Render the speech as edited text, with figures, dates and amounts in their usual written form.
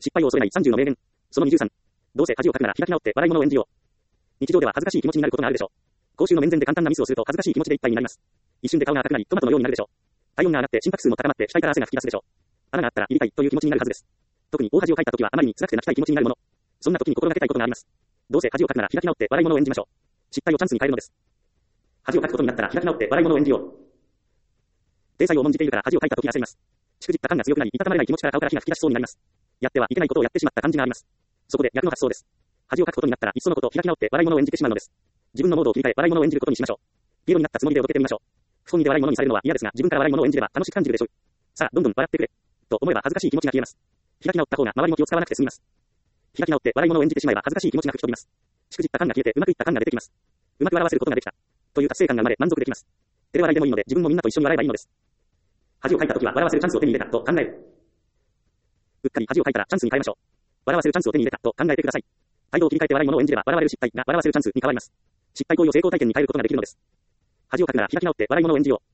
失敗を恐れない30の名言。その23。どうせ恥をかくなら開き直って笑い物を演じよう。日常では恥ずかしい気持ちになることがあるでしょう。公衆の面前で簡単なミスをすると恥ずかしい気持ちでいっぱいになります。一瞬で顔が赤くなりトマトのようになるでしょう。体温が上がって心拍数も高まって額から汗が噴き出すでしょう。穴があったら入りたいという気持ちになるはずです。特に大恥をかいた時はあまりに辛くて泣きたい気持ちになるもの。そんな時に心がけたいことがあります。どうせ恥をかくなら開き直って笑い物を演じましょう。失敗をチャンスに変えるのです。恥をかくことになったら開き直って笑い物を演じよう。体裁を重んじているから恥をかいた時が焦ります。しくじった感が強くなり、いたたまれない気持ちから顔から火が吹き出しそうになります。やってはいけないことをやってしまった感じがあります。そこで逆の発想です。恥をかくことになったらいっそのこと開き直って笑い物を演じてしまうのです。自分のモードを切り替え笑い物を演じることにしましょう。ピエロになったつもりでおどけてみましょう。不本意で笑い物にされるのは嫌ですが、自分から笑い物を演じれば楽しく感じるでしょう。さあ、どんどん笑ってくれ。と思えば恥ずかしい気持ちが消えます。開き直った方が周りも気を使わなくて済みます。開き直って笑い物を演じてしまえば恥ずかしい気持ちが吹き飛びます。しくじった感が消えてうまくいった感が出てきます。うまく笑わせることができた。という達成感が生まれ満足できます。照れ笑いでもいいので自分もみんなと一緒に笑えばいいのです。恥をかいた時は笑わせるチャンスを手に入れたと考える。うっかり恥をかいたらチャンスに変えましょう。笑わせるチャンスを手に入れたと考えてください。態度を切り替えて笑い物を演じれば笑われる失敗が笑わせるチャンスに変わります。失敗行為を成功体験に変えることができるのです。恥をかくなら開き直って笑い物を演じよう。